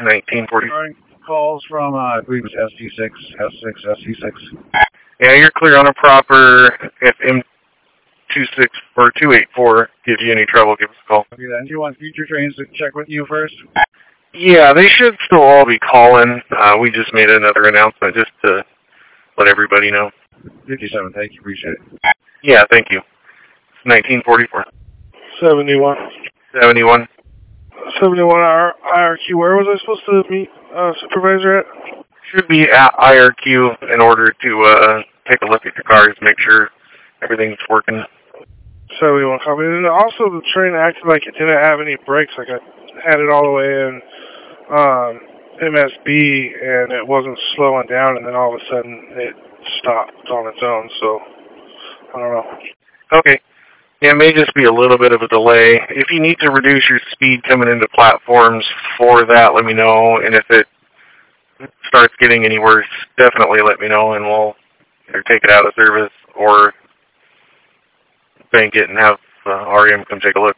1940. Calls from, I believe it's SG6, S6, SG6. Yeah, you're clear on a proper. If M26 or 284 gives you any trouble, give us a call. Okay, then. Do you want future trains to check with you first? Yeah, they should still all be calling. We just made another announcement just to let everybody know. 57, thank you, appreciate it. Yeah, thank you. 1944. 71. 71. 71 IRQ. Where was I supposed to meet supervisor at? Should be at IRQ in order to take a look at your cars, make sure everything's working. 71 copy. And also the train acted like it didn't have any brakes. Like I had it all the way in MSB and it wasn't slowing down, and then all of a sudden it stopped on its own. So I don't know. Okay. Yeah, it may just be a little bit of a delay. If you need to reduce your speed coming into platforms for that, let me know. And if it starts getting any worse, definitely let me know, and we'll either take it out of service or bank it and have REM come take a look.